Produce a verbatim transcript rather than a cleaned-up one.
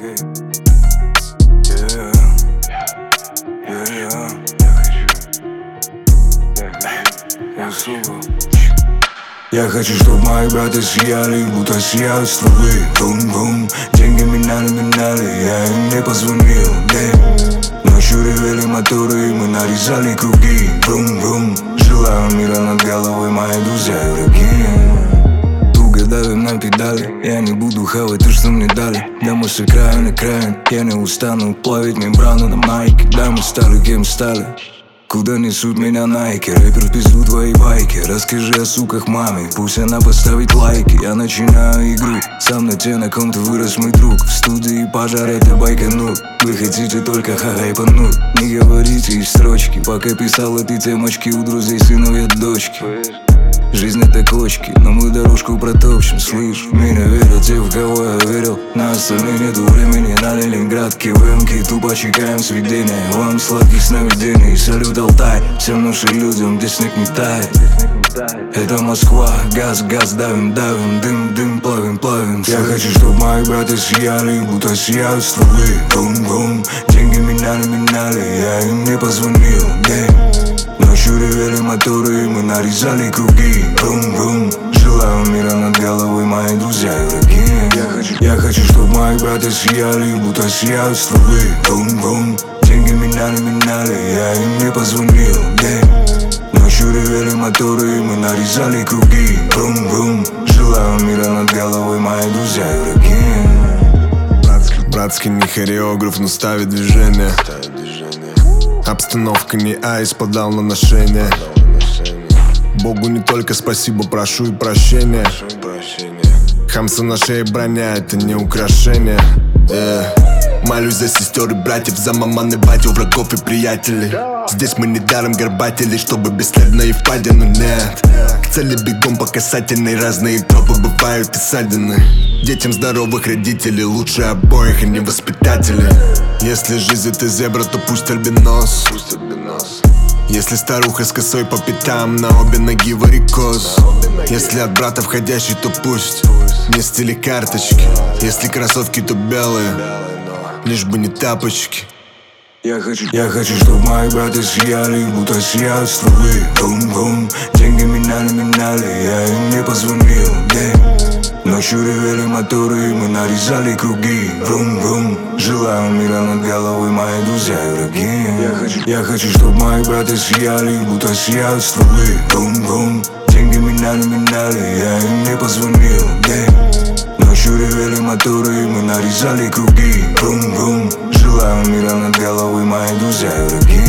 Окей. Yeah. Yeah. Я хочу. Я хочу, чтоб мои браты сияли, будто сияют стволы. Бум-бум, деньги меняли, меняли, я им не позвонил. Yeah. Ночью ревели моторы, и мы нарезали круги. Бум-бум, желаю мира над головой, мои друзья и враги. Давим на педали, я не буду хавать то, что мне дали. Да мы с края на край, я не устану плавить мембрану на майке. Да мы стали, кем стали, куда несут меня найки. Рэпер в пизду твои байки, расскажи о суках маме, пусть она поставит лайки. Я начинаю игру, сам на те, на ком ты вырос мой друг. В студии пожар, это байканут. Вы хотите только хахайпануть, не говорите из строчки. Пока писал эти темочки, у друзей сыновья дочки. Жизнь это кочки, но мы дорожку протопчем. Слышь, в меня верят те, в кого я верил. На остальных нету времени, на Ленинград КВМки. Тупо чекаем сведения, вам сладких сновидений. Салют, Алтай, всем нашим людям, где снег не тает. Это Москва, газ, газ, давим, давим, дым, дым, плавим, плавим. Я хочу, чтоб мои браты сияли, будто сияют стволы. Бум-бум, деньги меняли, меняли, я им не позвонил. Yeah. Ночью ревели моторы, и мы нарезали круги. Бум-бум, желаю мира над головой, мои друзья и враги. Я хочу, я хочу, чтоб мои браты сияли, будто сияют стволы. Бум-бум, деньги меняли, меняли, я им не позвонил. Yeah. Ночью ревели моторы, и мы нарезали круги. Бум-бум, желаю мира над головой, мои друзья и враги. Братский, братский не хореограф, но ставит движение. Обстановка не айс, подал на ношение. Богу не только спасибо, прошу и прощения. Хамса на шее броня, это не украшение. yeah. Молюсь за сестер и братьев, за маман и батю, врагов и приятелей. Здесь мы недаром горбатели, чтобы бесследно и впадину нет. К цели бегом по касательной, разные тропы бывают и ссадины. Детям здоровых родителей лучше обоих, а не воспитатели. Если жизнь это зебра, то пусть альбинос. Если старуха с косой по пятам, на обе ноги варикоз. Если от брата входящий, то пусть не с телекарточки. Если кроссовки, то белые, лишь бы не тапочки. Я хочу, я хочу, чтоб мои браты сияли, будто сияют стволы. Бум-бум, деньги меняли, меняли, я им не позвонил. Yeah. Ночью ревели моторы, и мы нарезали круги. Бум-бум, желаю мира над головой, мои друзья и враги. Я хочу, я хочу, чтоб мои браты сияли, будто сияют стволы. Бум-бум, деньги меняли, меняли, я им не позвонил. Yeah. Ночью ревели моторы, и мы нарезали круги. Бум-бум, желаю мира над головой, мои друзья и враги.